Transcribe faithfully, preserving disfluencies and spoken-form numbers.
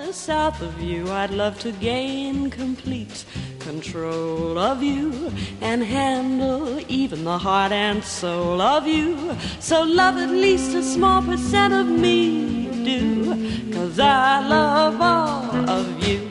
or south of you, I'd love to gain complete control of you and handle even the heart and soul of you. So love at least a small percent of me, do, 'cause I love all of you.